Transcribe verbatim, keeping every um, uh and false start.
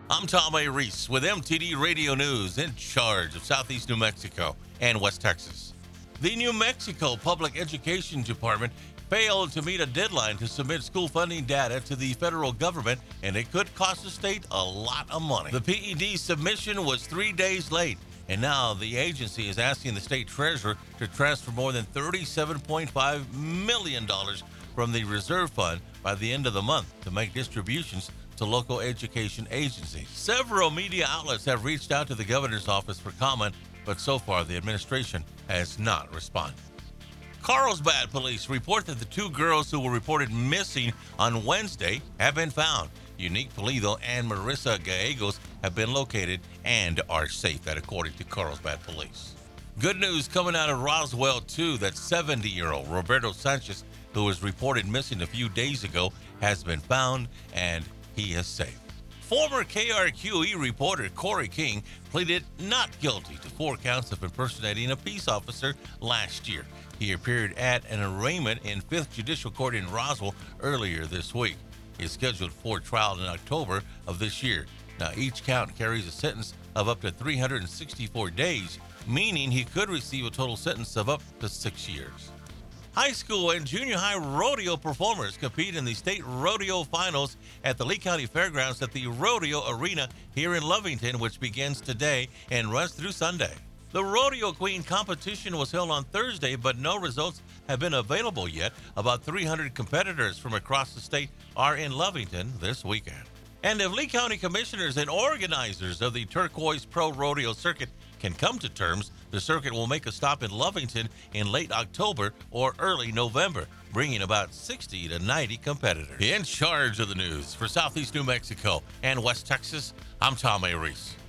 I'm Tom A. Reese with M T D Radio News, in charge of Southeast New Mexico and West Texas. The New Mexico Public Education Department failed to meet a deadline to submit school funding data to the federal government, and it could cost the state a lot of money. The P E D submission was three days late, and now the agency is asking the state treasurer to transfer more than thirty-seven point five million dollars from the reserve fund by the end of the month to make distributions to local education agencies. Several media outlets have reached out to the governor's office for comment, but so far the administration has not responded. Carlsbad police report that the two girls who were reported missing on Wednesday have been found. Unique Pulido and Marissa Gallegos have been located and are safe, that according to Carlsbad police. Good news coming out of Roswell, too, that seventy-year-old Roberto Sanchez, who was reported missing a few days ago, has been found and he is safe. Former K R Q E reporter Corey King pleaded not guilty to four counts of impersonating a peace officer last year. He appeared at an arraignment in fifth Judicial Court in Roswell earlier this week. He is scheduled for trial in October of this year. Now, each count carries a sentence of up to three hundred sixty-four days, meaning he could receive a total sentence of up to six years. High school and junior high rodeo performers compete in the state rodeo finals at the Lee County Fairgrounds at the Rodeo Arena here in Lovington, which begins today and runs through Sunday. The Rodeo Queen competition was held on Thursday, but no results have been available yet. About three hundred competitors from across the state are in Lovington this weekend. And if Lee County commissioners and organizers of the Turquoise Pro Rodeo Circuit can come to terms, the circuit will make a stop in Lovington in late October or early November, bringing about sixty to ninety competitors. In charge of the news for Southeast New Mexico and West Texas, I'm Tom A. Reese.